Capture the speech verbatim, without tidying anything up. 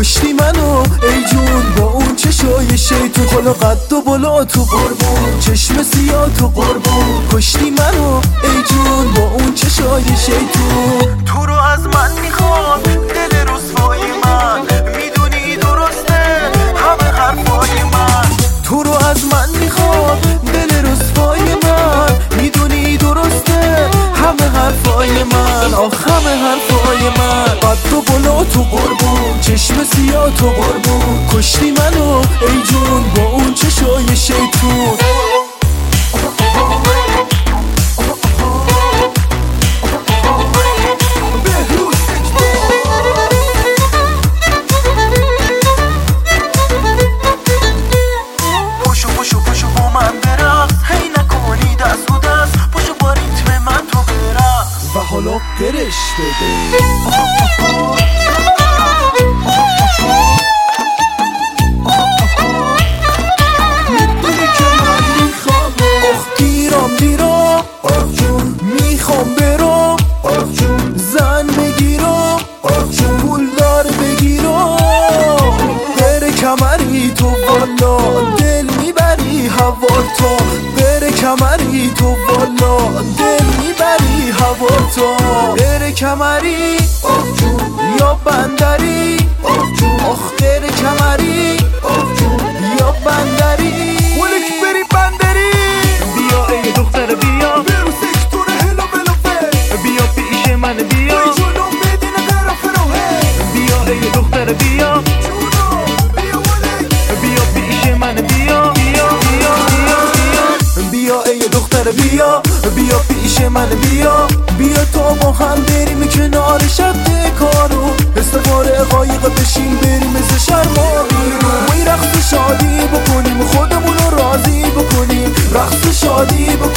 کشتی منو ای جون با اون چشای شیطون، خلا قد و بالا تو قربون، چشم سیاه تو قربون. کشتی منو ای جون با اون چشای شیطون. تو رو از من میخواد دل رسوای من، میدونی درسته همه حرفای من. تو رو از من میخواد دل رسوای من، میدونی درسته همه حرفای من. آخ همه حرفای من. قد و بالا تو قربون، چشم سیاه تو قربون. کشتی منو ای جون با اون چشای شیطون. پشو پشو پشو با من برقص، هی نکنی دست و دست، پشو با ریتم من تو برقص و حالا قرش بده. میدونی که من میخوام، آخ گیرم گیرم، آخ جون میخوام برم، آخ جون زن بگیرم، آخ جون پول دار بگیرم. بره کمری تو والا دل میبری هوار تا، بره کمری تو والا دل میبری هوار تا. بره کمری آخ جون یا بندری، آخ جون آخ بره کمری آخ جون یا بندری. ولک بری بندری. بیا ای دختر بیا برو سکتور هلا بلافه، بیا پیش من بیا ای جونو بدین طرف روه. بیا ای دختر بیا جونو بیا ولک بیا پیش من بیا بیا بیا بیا بیا بیا ای دختر بیا، بیا پیش من بیا. بیا تا با هم بریم کنار شب کارو، استفاره قایق بشین بریم مثل شرما بیرون. وی رقص شادی بکنیم خودمون رو راضی بکنیم، رقص شادی بکنیم